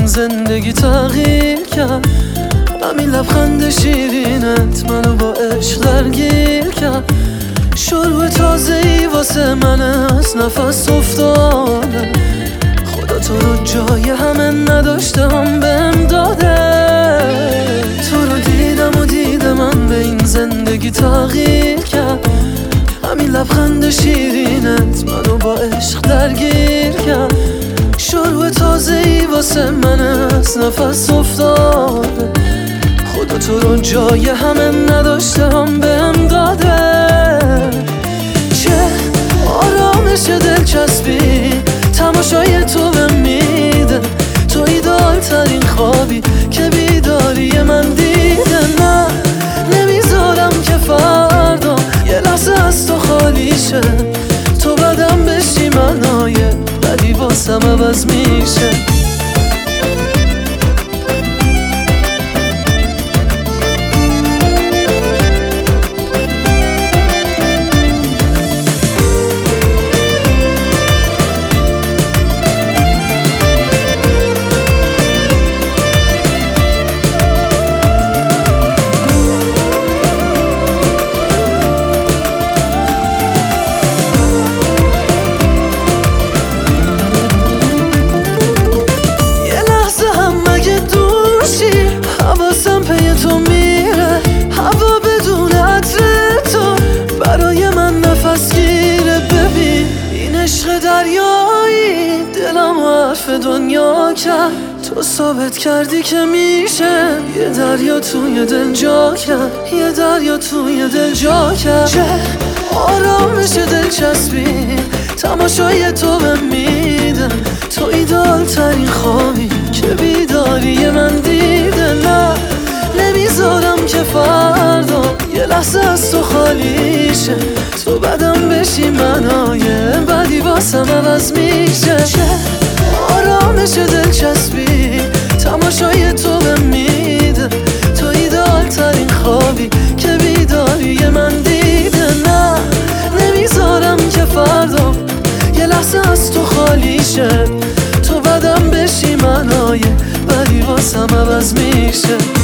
زندگی تغییر کرد. همین لبخند شیرینت منو با عشق درگیر کرد. شروع تازه‌ای واسه من از نفس افتاده. خدا تو رو جای همه نداشتم بهم داده. تو رو دیدم و دیدم من به این زندگی تغییر کرد. همین لبخند شیرینت منو با عشق درگیر کرد. شروع تازه‌ای واسه من از نفس افتاده. خدا تو رو جای همه نداشتم بهم داده. چه آرامش دلچسبی تماشای تو بهم میده. تو ایدال ترین خوابی که بیداری من دیده. نه نمیذارم که فردا یه لحظه از تو خالی شه. تو بدم بشی منای بدی واسم عوض میشه. حواسم پی تو میره، هوا بدون عطر تو برای من نفس گیره. ببین این عشق دریایی دلم و حرف دنیا کرد. تو ثابت کردی که میشه یه دریا توی دل جا کرد. یه دریا توی دل جا کرد. چه آرامش دلچسبی تماشای تو بهم میده. تو ایدال ترین خوابی که بیداری من دیده. نه نمیذارم که فردا یه لحظه از تو خالی شه. تو بدم بشی منای بدی واسم عوض میشه. چه آرامش دلچسبی تماشای تو بهم میده. تو ایدال ترین خوابی که بیداری من دیده. نه نمیذارم که فردا یه لحظه از تو خالی شه. تو بدم بشی منای بدی واسم عوض میشه.